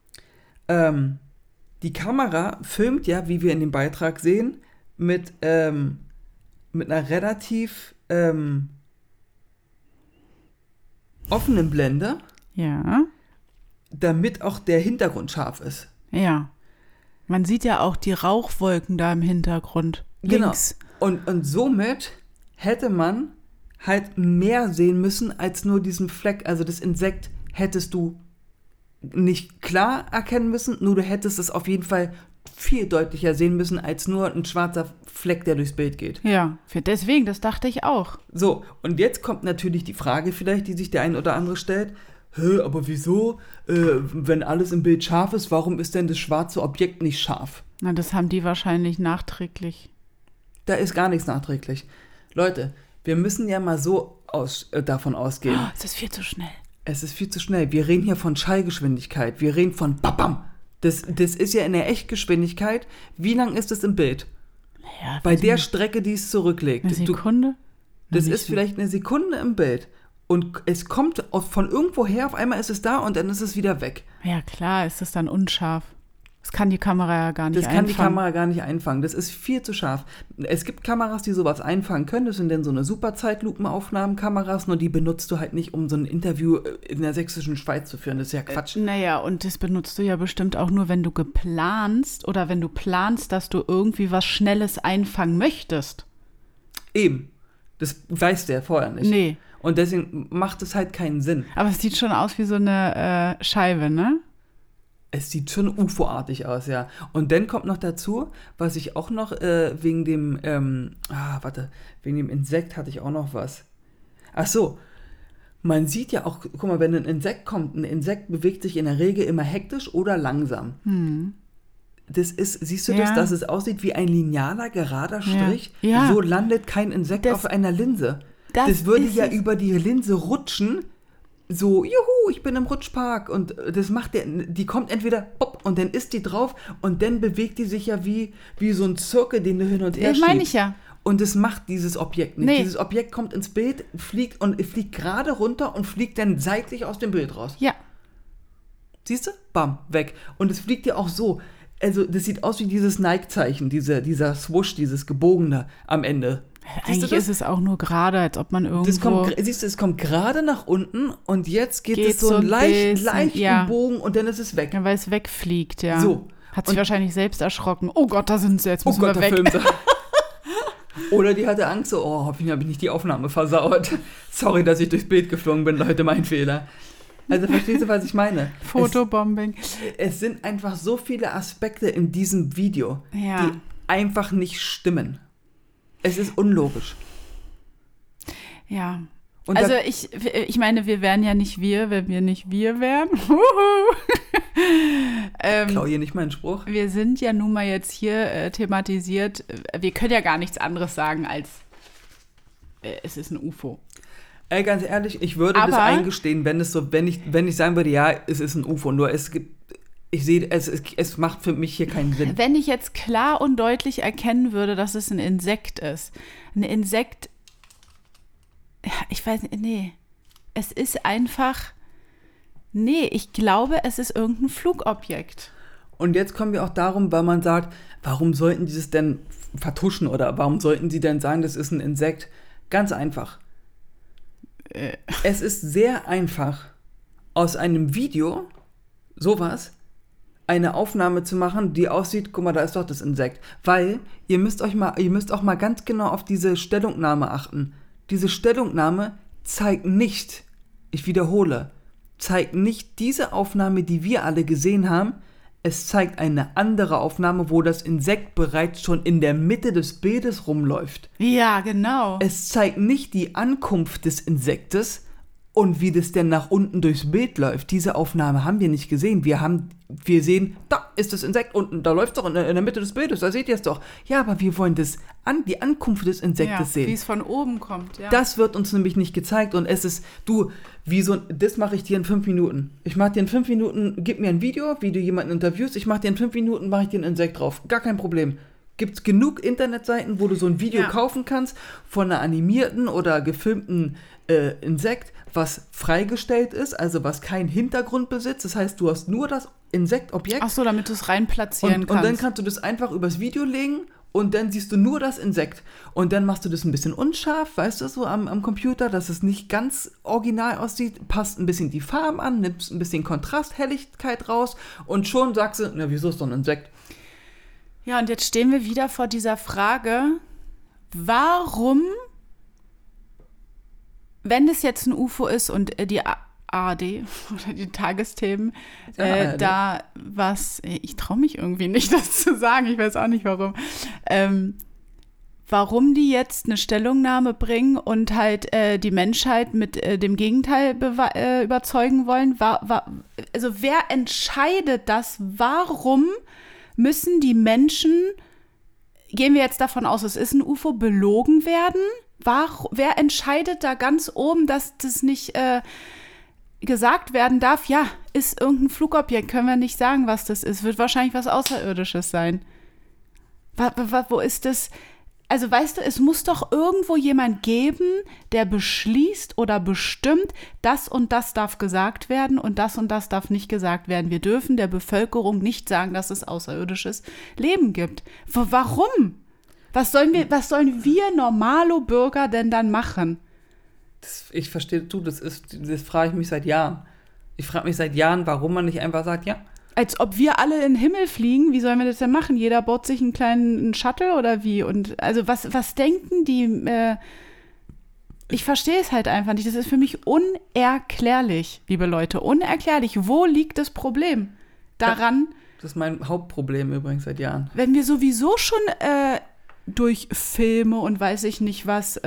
die Kamera filmt ja, wie wir in dem Beitrag sehen, mit einer relativ offenen Blende, Ja. damit auch der Hintergrund scharf ist. Ja. Man sieht ja auch die Rauchwolken da im Hintergrund. Links. Genau. Und somit hätte man halt mehr sehen müssen als nur diesen Fleck. Also das Insekt hättest du nicht klar erkennen müssen, nur du hättest es auf jeden Fall viel deutlicher sehen müssen als nur ein schwarzer Fleck, der durchs Bild geht. Ja, deswegen, das dachte ich auch. So, und jetzt kommt natürlich die Frage vielleicht, die sich der ein oder andere stellt, aber wieso, wenn alles im Bild scharf ist, warum ist denn das schwarze Objekt nicht scharf? Na, das haben die wahrscheinlich nachträglich. Da ist gar nichts nachträglich. Leute, wir müssen ja mal so davon ausgehen. Oh, es ist viel zu schnell. Es ist viel zu schnell. Wir reden hier von Schallgeschwindigkeit. Wir reden von Babam. Das ist ja in der Echtgeschwindigkeit. Wie lang ist es im Bild? Naja, Bei der Strecke, die es zurücklegt. eine Sekunde? Das ist vielleicht eine Sekunde im Bild. Und es kommt von irgendwo her, auf einmal ist es da und dann ist es wieder weg. Ja, klar, ist das dann unscharf. Das kann die Kamera ja gar nicht Das kann die Kamera gar nicht einfangen. Das ist viel zu scharf. Es gibt Kameras, die sowas einfangen können. Das sind dann so eine super Zeitlupenaufnahmenkameras, nur die benutzt du halt nicht, um so ein Interview in der sächsischen Schweiz zu führen. Das ist ja Quatsch. Naja, und das benutzt du ja bestimmt auch nur, wenn du geplanst oder wenn du planst, dass du irgendwie was Schnelles einfangen möchtest. Eben. Das weiß der vorher nicht. Nee. Und deswegen macht es halt keinen Sinn. Aber es sieht schon aus wie so eine Scheibe, ne? Es sieht schon UFO-artig aus, ja. Und dann kommt noch dazu, was ich auch noch wegen dem, wegen dem Insekt hatte ich auch noch was. Ach so, man sieht ja auch, guck mal, wenn ein Insekt kommt, ein Insekt bewegt sich in der Regel immer hektisch oder langsam. Siehst du das, dass es aussieht wie ein linealer, gerader Strich? Ja. So landet kein Insekt auf einer Linse. Das würde ja über die Linse rutschen. So, juhu, ich bin im Rutschpark. Und das macht die kommt entweder pop und dann ist die drauf und dann bewegt die sich ja wie so ein Zirkel, den du hin und her schiebst. Meine ich ja. Und das macht dieses Objekt nicht. Nee. Dieses Objekt kommt ins Bild, fliegt gerade runter und fliegt dann seitlich aus dem Bild raus. Ja. Siehst du? Bam, weg. Und es fliegt ja auch so. Also das sieht aus wie dieses Nike-Zeichen, dieser Swoosh, dieses gebogene am Ende. Eigentlich ist es auch nur gerade, als ob man irgendwo... Es kommt gerade nach unten und jetzt geht es so einen leichten Bogen und dann ist es weg. Ja, weil es wegfliegt, ja. So. Hat sich wahrscheinlich selbst erschrocken. Oh Gott, da sind sie, jetzt müssen wir weg. Oder die hatte Angst, so, hoffentlich habe ich nicht die Aufnahme versaut. Sorry, dass ich durchs Bild geflogen bin, Leute, mein Fehler. Also verstehst du, was ich meine? Fotobombing. Es sind einfach so viele Aspekte in diesem Video, die einfach nicht stimmen. Es ist unlogisch. Ja. Und also ich meine, wir wären ja nicht wir, wenn wir nicht wir wären. Klau hier nicht meinen Spruch. Wir sind ja nun mal jetzt hier thematisiert. Wir können ja gar nichts anderes sagen als es ist ein UFO. Ey, ganz ehrlich, ich würde das eingestehen, wenn ich sagen würde, ja, es ist ein UFO. Nur ich sehe, es macht für mich hier keinen Sinn. Wenn ich jetzt klar und deutlich erkennen würde, dass es ein Insekt ist. Ein Insekt, ja, ich weiß nicht, nee. Es ist einfach, ich glaube, es ist irgendein Flugobjekt. Und jetzt kommen wir auch darum, weil man sagt, warum sollten die das denn vertuschen oder warum sollten sie denn sagen, das ist ein Insekt? Ganz einfach. Es ist sehr einfach, aus einem Video sowas eine Aufnahme zu machen, die aussieht, guck mal, da ist doch das Insekt. Weil ihr müsst auch mal ganz genau auf diese Stellungnahme achten. Diese Stellungnahme zeigt nicht, ich wiederhole, zeigt nicht diese Aufnahme, die wir alle gesehen haben. Es zeigt eine andere Aufnahme, wo das Insekt bereits schon in der Mitte des Bildes rumläuft. Ja, genau. Es zeigt nicht die Ankunft des Insektes und wie das denn nach unten durchs Bild läuft. Diese Aufnahme haben wir nicht gesehen. Wir sehen, da ist das Insekt unten, da läuft es doch in der Mitte des Bildes, da seht ihr es doch. Ja, aber wir wollen die Ankunft des Insektes sehen. Wie es von oben kommt, ja. Das wird uns nämlich nicht gezeigt und es ist, das mache ich dir in 5 Minuten. Ich mache dir in 5 Minuten, gib mir ein Video, wie du jemanden interviewst, ich mache dir in 5 Minuten, mache ich dir ein Insekt drauf. Gar kein Problem. Gibt es genug Internetseiten, wo du so ein Video kaufen kannst von einer animierten oder gefilmten Insekt, was freigestellt ist, also was keinen Hintergrund besitzt. Das heißt, du hast nur das Insektobjekt. Ach so, damit du es rein platzieren kannst. Und dann kannst du das einfach übers Video legen und dann siehst du nur das Insekt. Und dann machst du das ein bisschen unscharf, weißt du, so am Computer, dass es nicht ganz original aussieht, passt ein bisschen die Farben an, nimmst ein bisschen Kontrast, Helligkeit raus und schon sagst du, na, wieso ist doch ein Insekt? Ja, und jetzt stehen wir wieder vor dieser Frage, warum, wenn es jetzt ein UFO ist und die ARD oder die Tagesthemen, da was, ich traue mich irgendwie nicht, das zu sagen, ich weiß auch nicht warum, warum die jetzt eine Stellungnahme bringen und halt die Menschheit mit dem Gegenteil überzeugen wollen. Also wer entscheidet das? Warum müssen die Menschen, gehen wir jetzt davon aus, es ist ein UFO, belogen werden? Wer entscheidet da ganz oben, dass das nicht gesagt werden darf, ja, ist irgendein Flugobjekt, können wir nicht sagen, was das ist, wird wahrscheinlich was Außerirdisches sein. Wo ist das? Also weißt du, es muss doch irgendwo jemand geben, der beschließt oder bestimmt, das und das darf gesagt werden und das darf nicht gesagt werden. Wir dürfen der Bevölkerung nicht sagen, dass es außerirdisches Leben gibt. Warum? Was sollen wir normale Bürger denn dann machen? Ich verstehe, das frage ich mich seit Jahren. Ich frage mich seit Jahren, warum man nicht einfach sagt, ja. Als ob wir alle in den Himmel fliegen, wie sollen wir das denn machen? Jeder baut sich einen kleinen Shuttle oder wie? Und also was denken die? Ich verstehe es halt einfach nicht. Das ist für mich unerklärlich, liebe Leute. Unerklärlich. Wo liegt das Problem? Daran. Das ist mein Hauptproblem übrigens seit Jahren. Wenn wir sowieso schon durch Filme und weiß ich nicht was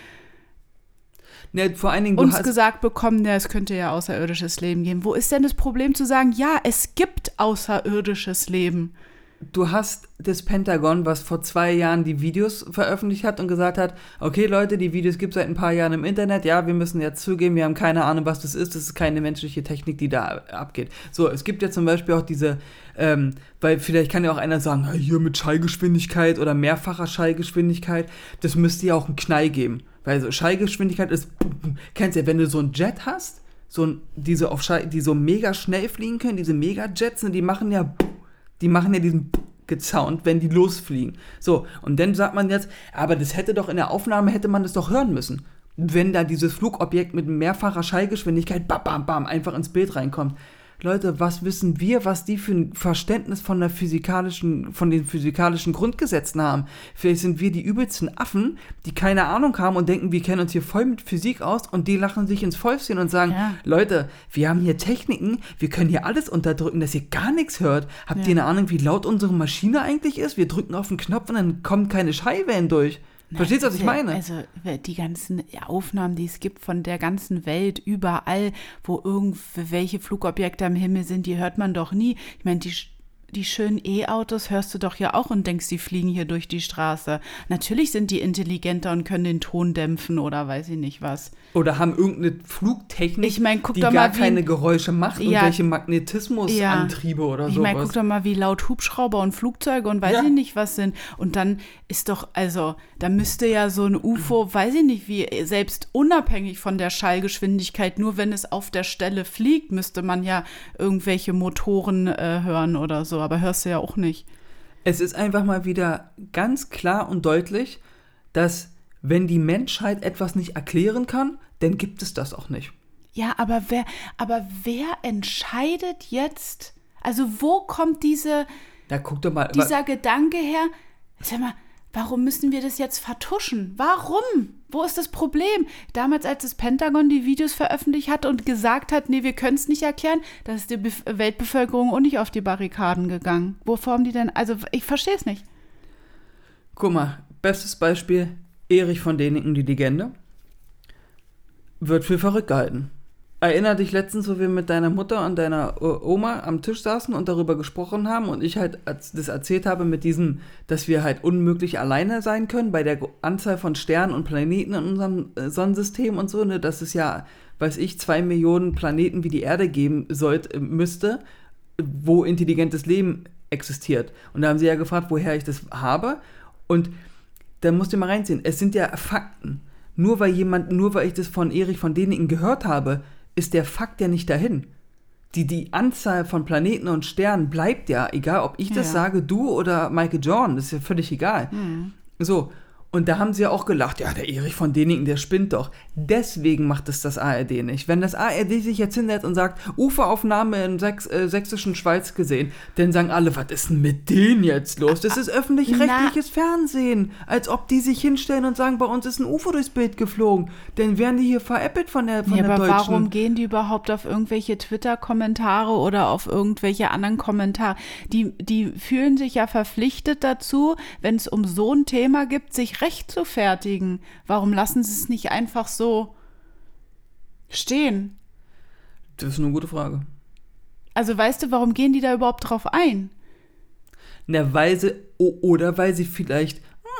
vor allen Dingen, uns gesagt bekommen, es könnte ja außerirdisches Leben geben. Wo ist denn das Problem zu sagen, ja, es gibt außerirdisches Leben? Du hast das Pentagon, was vor 2 Jahren die Videos veröffentlicht hat und gesagt hat, okay Leute, die Videos gibt es seit ein paar Jahren im Internet, ja, wir müssen jetzt zugeben, wir haben keine Ahnung, was das ist keine menschliche Technik, die da abgeht. So, es gibt ja zum Beispiel auch diese, weil vielleicht kann ja auch einer sagen, hier mit Schallgeschwindigkeit oder mehrfacher Schallgeschwindigkeit, das müsste ja auch einen Knall geben. Weil so Schallgeschwindigkeit ist, kennst du ja, wenn du so einen Jet hast, die so mega schnell fliegen können, diese Mega-Jets, die machen ja diesen gezaunt, wenn die losfliegen. So, und dann sagt man jetzt, aber das hätte doch in der Aufnahme, hätte man das doch hören müssen. Wenn da dieses Flugobjekt mit mehrfacher Schallgeschwindigkeit, bam, bam, bam, einfach ins Bild reinkommt. Leute, was wissen wir, was die für ein Verständnis von den physikalischen Grundgesetzen haben? Vielleicht sind wir die übelsten Affen, die keine Ahnung haben und denken, wir kennen uns hier voll mit Physik aus und die lachen sich ins Fäustchen und sagen, ja. Leute, wir haben hier Techniken, wir können hier alles unterdrücken, dass ihr gar nichts hört. Habt ihr eine Ahnung, wie laut unsere Maschine eigentlich ist? Wir drücken auf den Knopf und dann kommen keine Schallwellen durch. Verstehst du, was ich meine? Also die ganzen Aufnahmen, die es gibt von der ganzen Welt, überall, wo irgendwelche Flugobjekte am Himmel sind, die hört man doch nie. Ich meine, die schönen E-Autos hörst du doch ja auch und denkst, die fliegen hier durch die Straße. Natürlich sind die intelligenter und können den Ton dämpfen oder weiß ich nicht was. Oder haben irgendeine Flugtechnik, ich mein, guck die doch gar mal, keine Geräusche macht, irgendwelche Magnetismusantriebe oder sowas. Ich meine, guck doch mal, wie laut Hubschrauber und Flugzeuge und weiß ich nicht was sind. Und dann ist doch, also, da müsste ja so ein UFO, weiß ich nicht wie, selbst unabhängig von der Schallgeschwindigkeit, nur wenn es auf der Stelle fliegt, müsste man ja irgendwelche Motoren hören oder so. Aber hörst du ja auch nicht. Es ist einfach mal wieder ganz klar und deutlich, dass wenn die Menschheit etwas nicht erklären kann, dann gibt es das auch nicht. Ja, aber wer entscheidet jetzt? Also wo kommt dieser Gedanke her? Sag mal, warum müssen wir das jetzt vertuschen? Warum? Wo ist das Problem? Damals, als das Pentagon die Videos veröffentlicht hat und gesagt hat, nee, wir können es nicht erklären, da ist die Weltbevölkerung auch nicht auf die Barrikaden gegangen. Wovor haben die denn? Also ich verstehe es nicht. Guck mal, bestes Beispiel, Erich von Däniken, die Legende, wird für verrückt gehalten. Erinner dich letztens, wo wir mit deiner Mutter und deiner Oma am Tisch saßen und darüber gesprochen haben und ich halt das erzählt habe mit diesem, dass wir halt unmöglich alleine sein können bei der Anzahl von Sternen und Planeten in unserem Sonnensystem und so, ne, dass es ja, weiß ich, 2 Millionen Planeten wie die Erde geben müsste, wo intelligentes Leben existiert. Und da haben sie ja gefragt, woher ich das habe. Und da musst du mal reinziehen. Es sind ja Fakten. Nur weil ich das von Erich von Däniken gehört habe, ist der Fakt ja nicht dahin. Die Anzahl von Planeten und Sternen bleibt ja, egal ob ich das sage, du oder Michael Jordan, das ist ja völlig egal. Mhm. So, und da haben sie ja auch gelacht, ja, der Erich von Däniken, der spinnt doch. Deswegen macht es das ARD nicht. Wenn das ARD sich jetzt hinsetzt und sagt, Uferaufnahme in sächsischen Schweiz gesehen, dann sagen alle, was ist denn mit denen jetzt los? Das ist öffentlich-rechtliches Fernsehen. Als ob die sich hinstellen und sagen, bei uns ist ein UFO durchs Bild geflogen. Dann werden die hier veräppelt von der Deutschen. Aber warum gehen die überhaupt auf irgendwelche Twitter-Kommentare oder auf irgendwelche anderen Kommentare? Die fühlen sich ja verpflichtet dazu, wenn es um so ein Thema gibt, sich recht zu fertigen. Warum lassen sie es nicht einfach so stehen? Das ist eine gute Frage. Also weißt du, warum gehen die da überhaupt drauf ein? Na, weil sie vielleicht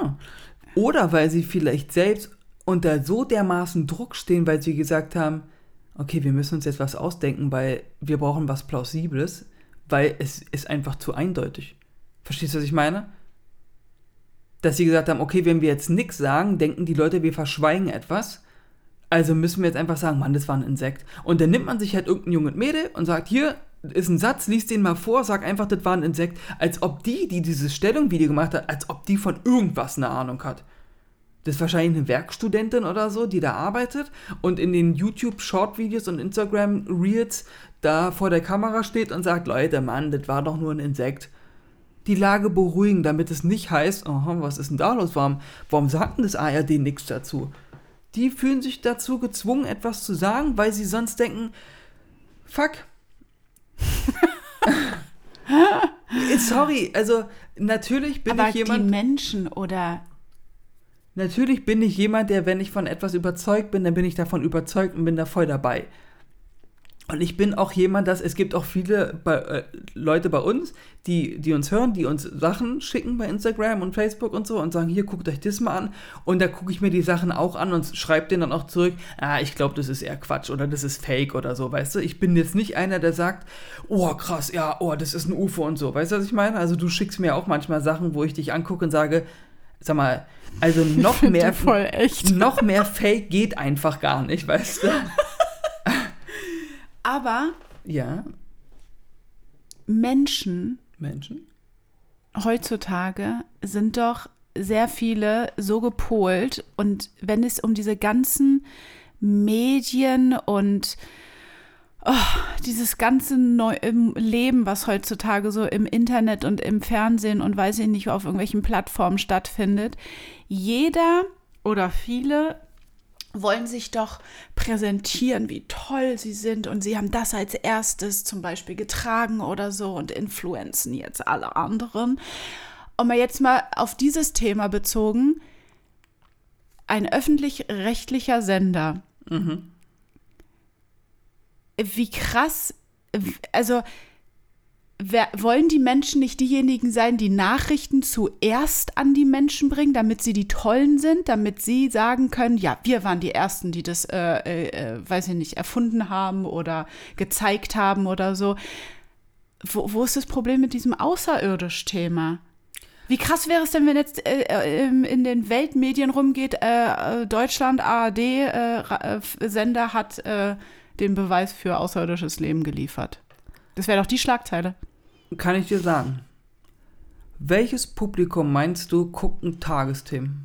selbst unter so dermaßen Druck stehen, weil sie gesagt haben, okay, wir müssen uns jetzt was ausdenken, weil wir brauchen was Plausibles, weil es ist einfach zu eindeutig. Verstehst du, was ich meine? Dass sie gesagt haben, okay, wenn wir jetzt nichts sagen, denken die Leute, wir verschweigen etwas. Also müssen wir jetzt einfach sagen, Mann, das war ein Insekt. Und dann nimmt man sich halt irgendein junges Mädel und sagt, hier ist ein Satz, liest den mal vor, sag einfach, das war ein Insekt. Als ob die dieses Stellung-Video gemacht hat, als ob die von irgendwas eine Ahnung hat. Das ist wahrscheinlich eine Werkstudentin oder so, die da arbeitet und in den YouTube-Short-Videos und Instagram-Reels da vor der Kamera steht und sagt, Leute, Mann, das war doch nur ein Insekt. Die Lage beruhigen, damit es nicht heißt, aha, was ist denn da los? Warum sagt denn das ARD nichts dazu? Die fühlen sich dazu gezwungen, etwas zu sagen, weil sie sonst denken, fuck. Sorry, also natürlich bin ich jemand... Aber die Menschen oder... Natürlich bin ich jemand, der, wenn ich von etwas überzeugt bin, dann bin ich davon überzeugt und bin da voll dabei. Und ich bin auch jemand, es gibt auch viele Leute bei uns, die uns hören, die uns Sachen schicken bei Instagram und Facebook und so und sagen, hier, guckt euch das mal an. Und da gucke ich mir die Sachen auch an und schreibe denen dann auch zurück, ich glaube, das ist eher Quatsch oder das ist Fake oder so, weißt du? Ich bin jetzt nicht einer, der sagt, oh, krass, ja, oh, das ist ein UFO und so. Weißt du, was ich meine? Also du schickst mir auch manchmal Sachen, wo ich dich angucke und sage, sag mal, also noch mehr Fake geht einfach gar nicht, weißt du? Aber ja. Menschen heutzutage sind doch sehr viele so gepolt und wenn es um diese ganzen Medien und dieses ganze Leben, was heutzutage so im Internet und im Fernsehen und weiß ich nicht, auf irgendwelchen Plattformen stattfindet, jeder oder viele wollen sich doch präsentieren, wie toll sie sind und sie haben das als erstes zum Beispiel getragen oder so und influenzen jetzt alle anderen. Und mal jetzt mal auf dieses Thema bezogen, ein öffentlich-rechtlicher Sender. Wie krass, also wollen die Menschen nicht diejenigen sein, die Nachrichten zuerst an die Menschen bringen, damit sie die Tollen sind, damit sie sagen können, ja, wir waren die Ersten, die das, weiß ich nicht, erfunden haben oder gezeigt haben oder so. Wo ist das Problem mit diesem Außerirdisch-Thema? Wie krass wäre es denn, wenn jetzt in den Weltmedien rumgeht, Deutschland, ARD-Sender hat den Beweis für außerirdisches Leben geliefert. Das wäre doch die Schlagzeile. Kann ich dir sagen. Welches Publikum meinst du, gucken Tagesthemen?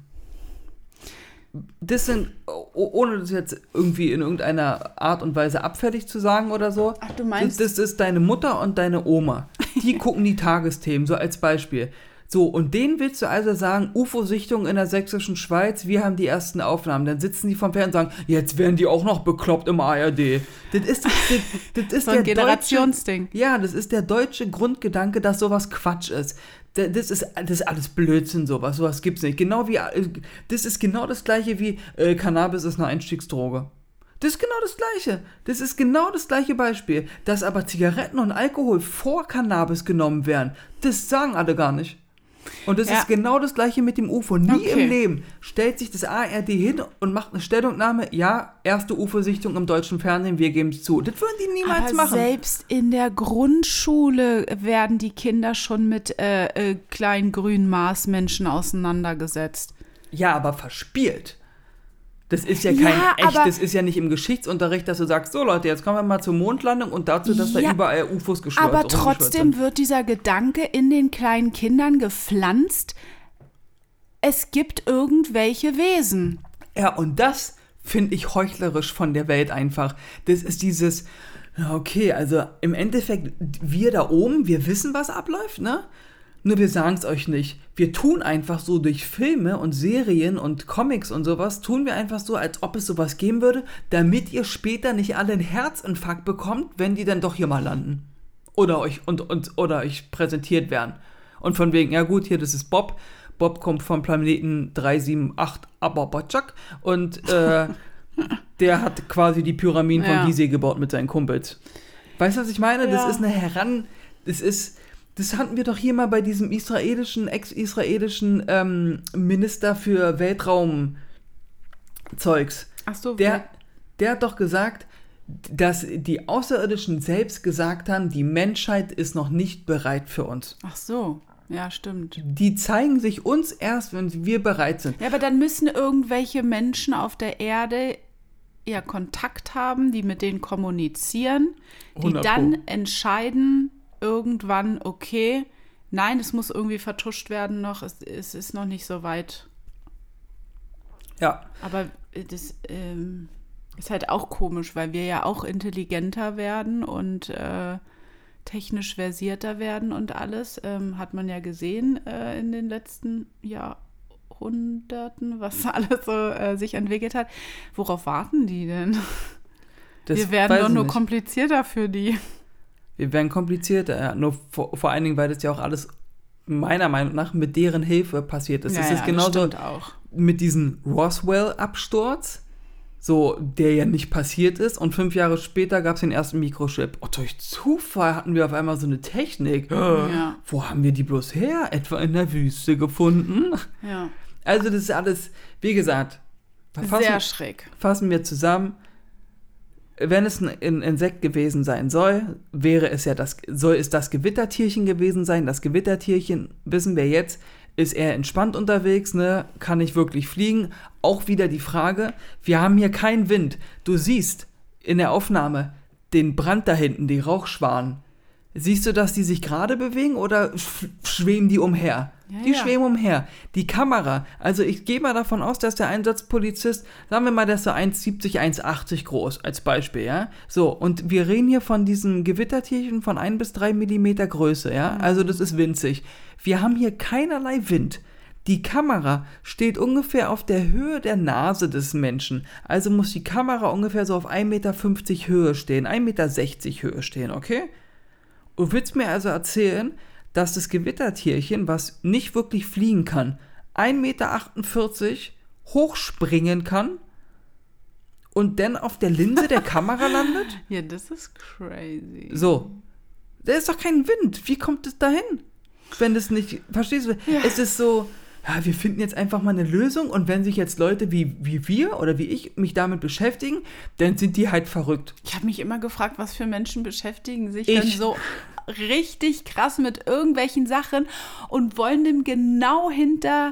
Das sind, ohne das jetzt irgendwie in irgendeiner Art und Weise abfällig zu sagen oder so. Ach, du meinst? Das ist deine Mutter und deine Oma. Die gucken die Tagesthemen, so als Beispiel. So, und denen willst du also sagen, UFO-Sichtung in der sächsischen Schweiz, wir haben die ersten Aufnahmen. Dann sitzen die vom Fernseher und sagen, jetzt werden die auch noch bekloppt im ARD. Das ist so ein Generationsding. Ja, das ist der deutsche Grundgedanke, dass sowas Quatsch ist. Das ist alles Blödsinn, sowas gibt's nicht. Das ist genau das Gleiche wie Cannabis ist eine Einstiegsdroge. Das ist genau das Gleiche. Das ist genau das gleiche Beispiel. Dass aber Zigaretten und Alkohol vor Cannabis genommen werden, das sagen alle gar nicht. Und das ist genau das Gleiche mit dem UFO. Nie im Leben stellt sich das ARD hin und macht eine Stellungnahme, ja, erste UFO-Sichtung im deutschen Fernsehen, wir geben es zu. Das würden die niemals machen. Selbst in der Grundschule werden die Kinder schon mit kleinen grünen Marsmenschen auseinandergesetzt. Ja, aber verspielt. Das ist ja kein das ist ja nicht im Geschichtsunterricht, dass du sagst, so Leute, jetzt kommen wir mal zur Mondlandung und dazu, dass da überall UFOs geschleudert sind. Aber trotzdem wird dieser Gedanke in den kleinen Kindern gepflanzt, es gibt irgendwelche Wesen. Ja, und das finde ich heuchlerisch von der Welt einfach. Das ist dieses, okay, also im Endeffekt, wir da oben, wir wissen, was abläuft, ne? Nur wir sagen es euch nicht. Wir tun einfach so durch Filme und Serien und Comics und sowas, tun wir einfach so, als ob es sowas geben würde, damit ihr später nicht alle einen Herzinfarkt bekommt, wenn die dann doch hier mal landen. Oder euch präsentiert werden. Und von wegen, ja gut, hier, das ist Bob. Bob kommt vom Planeten 378 Ababachak und der hat quasi die Pyramiden von Gizeh gebaut mit seinen Kumpels. Weißt du, was ich meine? Ja. Das hatten wir doch hier mal bei diesem ex-israelischen Minister für Weltraum-Zeugs. Ach so. Der hat doch gesagt, dass die Außerirdischen selbst gesagt haben, die Menschheit ist noch nicht bereit für uns. Ach so, ja, stimmt. Die zeigen sich uns erst, wenn wir bereit sind. Ja, aber dann müssen irgendwelche Menschen auf der Erde ja Kontakt haben, die mit denen kommunizieren, die dann entscheiden, irgendwann, okay, nein, es muss irgendwie vertuscht werden noch, es ist noch nicht so weit. Ja. Aber das ist halt auch komisch, weil wir ja auch intelligenter werden und technisch versierter werden und alles. Hat man ja gesehen in den letzten Jahrhunderten, was alles so sich entwickelt hat. Worauf warten die denn? Wir werden doch nur komplizierter für die. Wir werden komplizierter, ja. Nur vor allen Dingen, weil das ja auch alles meiner Meinung nach mit deren Hilfe passiert ist. Es ist genauso mit diesem Roswell-Absturz, so, der ja nicht passiert ist. Und 5 Jahre später gab es den ersten Mikrochip. Oh, durch Zufall hatten wir auf einmal so eine Technik. Ja. Wo haben wir die bloß her? Etwa in der Wüste gefunden? Ja. Also das ist alles, wie gesagt, sehr schräg. Fassen wir zusammen. Wenn es ein Insekt gewesen sein soll, soll es das Gewittertierchen gewesen sein. Das Gewittertierchen, wissen wir jetzt, ist eher entspannt unterwegs, ne? Kann nicht wirklich fliegen. Auch wieder die Frage, wir haben hier keinen Wind. Du siehst in der Aufnahme den Brand da hinten, die Rauchschwaden. Siehst du, dass die sich gerade bewegen oder schweben die umher? Ja, die schweben umher. Die Kamera, also ich gehe mal davon aus, dass der Einsatzpolizist, sagen wir mal, der ist so 1,70, 1,80 groß, als Beispiel, ja. So, und wir reden hier von diesem Gewittertierchen von 1 bis 3 Millimeter Größe, ja. Also das ist winzig. Wir haben hier keinerlei Wind. Die Kamera steht ungefähr auf der Höhe der Nase des Menschen. Also muss die Kamera ungefähr so auf 1,50 Meter Höhe stehen, 1,60 Meter Höhe stehen, okay? Du willst mir also erzählen, dass das Gewittertierchen, was nicht wirklich fliegen kann, 1,48 Meter hochspringen kann und dann auf der Linse der Kamera landet? Ja, das ist crazy. So. Da ist doch kein Wind. Wie kommt es dahin? Wenn das nicht, verstehst du? Ja. Es ist so, ja, wir finden jetzt einfach mal eine Lösung und wenn sich jetzt Leute wie wir oder wie ich mich damit beschäftigen, dann sind die halt verrückt. Ich habe mich immer gefragt, was für Menschen beschäftigen sich denn so richtig krass mit irgendwelchen Sachen und wollen dem genau hinterher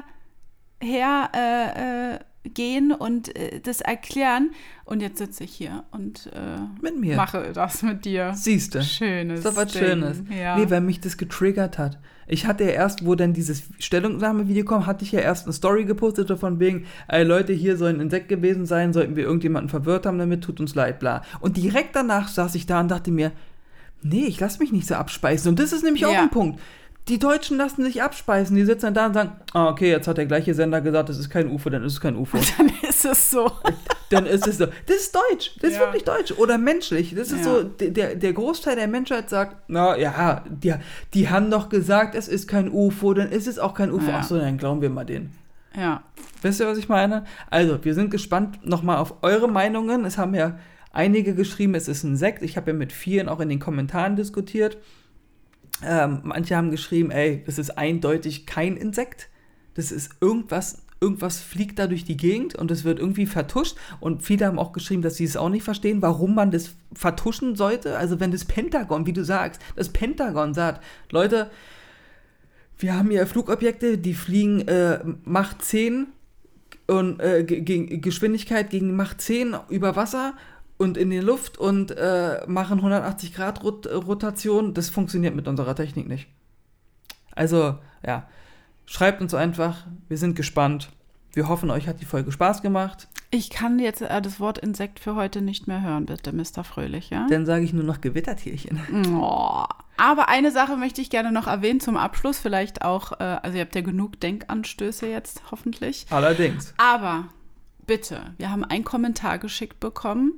gehen und das erklären. Und jetzt sitze ich hier und mit mir mache das mit dir. Siehst du? Schönes. Das ist was Schönes. Ja. Nee, weil mich das getriggert hat. Ich hatte ja erst, wo dann dieses Stellungnahme-Video kam, hatte ich ja erst eine Story gepostet davon wegen, ey Leute, hier soll ein Insekt gewesen sein, sollten wir irgendjemanden verwirrt haben damit, tut uns leid, bla. Und direkt danach saß ich da und dachte mir, nee, ich lasse mich nicht so abspeisen. Und das ist nämlich auch ein Punkt. Die Deutschen lassen sich abspeisen. Die sitzen dann da und sagen, okay, jetzt hat der gleiche Sender gesagt, das ist kein UFO, dann ist es kein UFO. Dann ist es so. Dann ist es so. Das ist deutsch. Das ist wirklich deutsch. Oder menschlich. Das ist so, der Großteil der Menschheit sagt, na ja, die haben doch gesagt, es ist kein UFO, dann ist es auch kein UFO. Ja. Ach so, dann glauben wir mal denen. Ja. Wisst ihr, was ich meine? Also, wir sind gespannt nochmal auf eure Meinungen. Es haben ja einige geschrieben, es ist ein Insekt. Ich habe ja mit vielen auch in den Kommentaren diskutiert. Manche haben geschrieben, ey, das ist eindeutig kein Insekt. Das ist irgendwas fliegt da durch die Gegend und es wird irgendwie vertuscht. Und viele haben auch geschrieben, dass sie es auch nicht verstehen, warum man das vertuschen sollte. Also wenn das Pentagon, wie du sagst, das Pentagon sagt, Leute, wir haben hier Flugobjekte, die fliegen Mach 10 und Geschwindigkeit gegen Mach 10 über Wasser und in die Luft und machen 180 Grad Rotation. Das funktioniert mit unserer Technik nicht. Also, ja, schreibt uns einfach. Wir sind gespannt. Wir hoffen, euch hat die Folge Spaß gemacht. Ich kann jetzt das Wort Insekt für heute nicht mehr hören, bitte, Mr. Fröhlich, ja? Dann sage ich nur noch Gewittertierchen. Oh. Aber eine Sache möchte ich gerne noch erwähnen zum Abschluss. Vielleicht auch, also ihr habt ja genug Denkanstöße jetzt, hoffentlich. Allerdings. Aber bitte, wir haben einen Kommentar geschickt bekommen.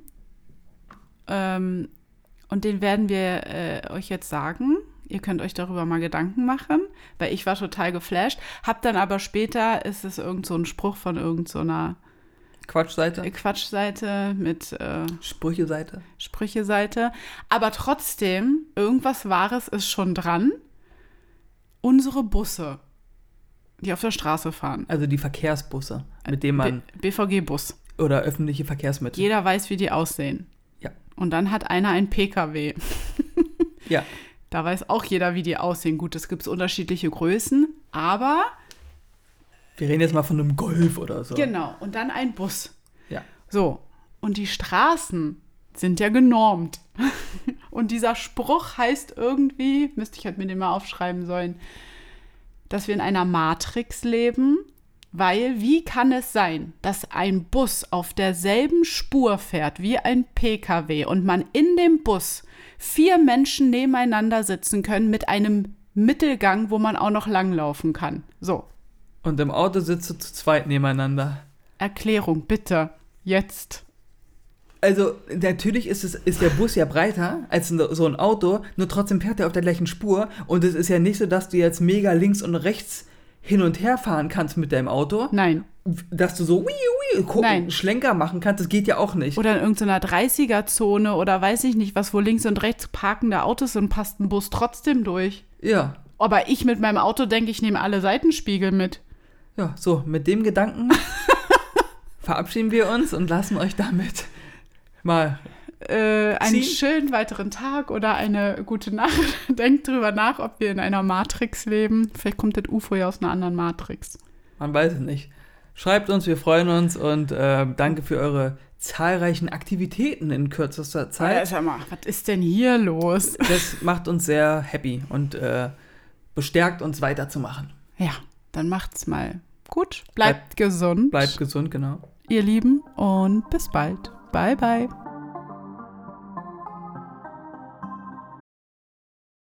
Und den werden wir euch jetzt sagen. Ihr könnt euch darüber mal Gedanken machen, weil ich war total geflasht. Hab dann aber später, ist es irgend so ein Spruch von irgend so einer Quatschseite mit Sprücheseite. Aber trotzdem, irgendwas Wahres ist schon dran. Unsere Busse, die auf der Straße fahren. Also die Verkehrsbusse, mit denen man... BVG-Bus. Oder öffentliche Verkehrsmittel. Jeder weiß, wie die aussehen. Ja. Und dann hat einer einen PKW. Ja. Da weiß auch jeder, wie die aussehen. Gut, es gibt unterschiedliche Größen, aber... Wir reden jetzt mal von einem Golf oder so. Genau, und dann ein Bus. Ja. So, und die Straßen sind ja genormt. Und dieser Spruch heißt irgendwie, müsste ich halt mir den mal aufschreiben sollen, dass wir in einer Matrix leben, weil wie kann es sein, dass ein Bus auf derselben Spur fährt wie ein PKW und man in dem Bus 4 Menschen nebeneinander sitzen können mit einem Mittelgang, wo man auch noch langlaufen kann. So. Und im Auto sitzt du zu zweit nebeneinander. Erklärung, bitte. Jetzt. Also, natürlich ist der Bus ja breiter als so ein Auto, nur trotzdem fährt er auf der gleichen Spur. Und es ist ja nicht so, dass du jetzt mega links und rechts hin und her fahren kannst mit deinem Auto. Nein. Dass du so Schlenker machen kannst, das geht ja auch nicht. Oder in irgendeiner 30er-Zone oder weiß ich nicht was, wo links und rechts parkende Autos sind, passt ein Bus trotzdem durch. Ja. Aber ich mit meinem Auto denke, ich nehme alle Seitenspiegel mit. Ja, so, mit dem Gedanken verabschieden wir uns und lassen euch damit mal einen schönen weiteren Tag oder eine gute Nacht. Denkt drüber nach, ob wir in einer Matrix leben. Vielleicht kommt das UFO ja aus einer anderen Matrix. Man weiß es nicht. Schreibt uns, wir freuen uns und danke für eure zahlreichen Aktivitäten in kürzester Zeit. Ja, sag mal, was ist denn hier los? Das macht uns sehr happy und bestärkt uns weiterzumachen. Ja, dann macht's mal gut. Bleibt gesund. Bleibt gesund, genau. Ihr Lieben, und bis bald. Bye, bye.